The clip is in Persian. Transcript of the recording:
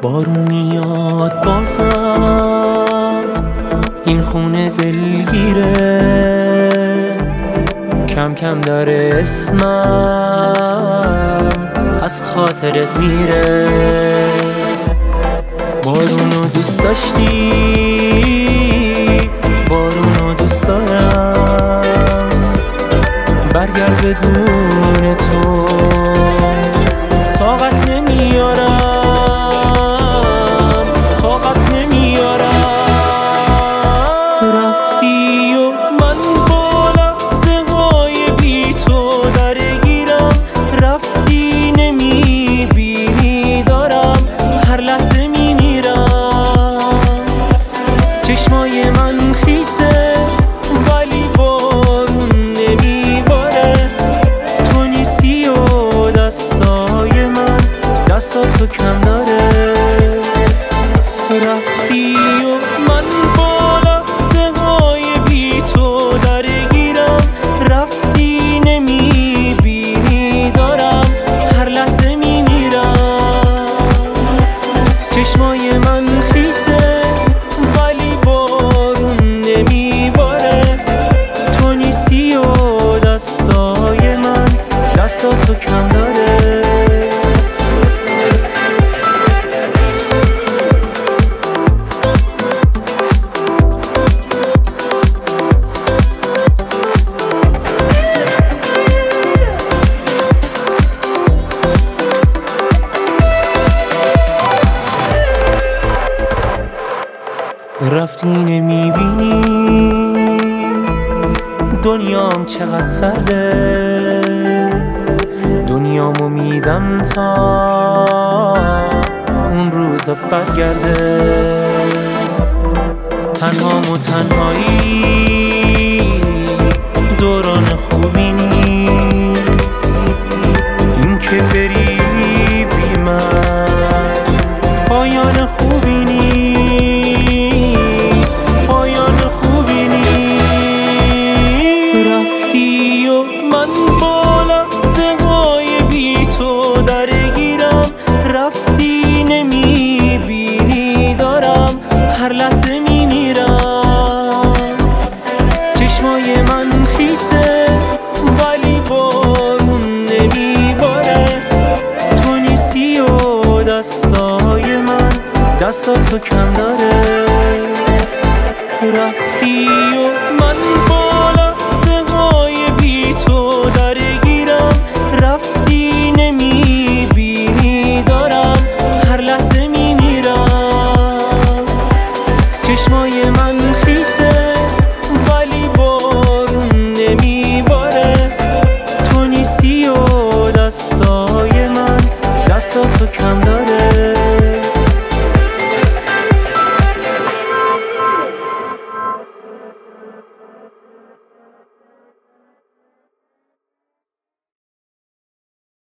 بارون میاد بازم، این خونه دلگیره، کم کم داره اسمم از خاطرت میره. بارونو دوست داشتی، بارونو دوست دارم، برگرد بدون تو طاقت نمیارم، طاقت نمیارم. رفتی و من با لحظه های بی تو درگیرم، رفتی نمیبینی دارم هر لحظه میمیرم. چشمای من خیسه ولی بارون نمیباره، تو نیستی و دستای من دستاتو کم داره. رفتی و من با لحظه های بی تو درگیرم، رفتی نمیبینی دارم هر لحظه میمیرم. چشمای من خیسه ولی بارون نمیباره، تو نیستی و دستای من دستاتو کم داره. رفتی نمیبینی دنیام چقدر سرده، دنیامو میدم تا اون روزا برگرده. تنهام و تنهایی دوران خوبی نیست، این که بری بی من پایان خوبی نیست، پایان خوبی نیست. رفتی و من با لحظه های بی تو درگیرم، رفتی نمیبینی دارم هر لحظه میمیرم. چشمای من خیسه ولی بارون نمیباره، تو نیستی و دستای من دستاتو کم داره. رفتی و من با لحظه های بی تو درگیرم، رفتی نمیبینی دارم هر لحظه میمیرم. چشمای من خیسه ولی بارون نمیباره، تو نیستی و دستای من دستاتو کم داره.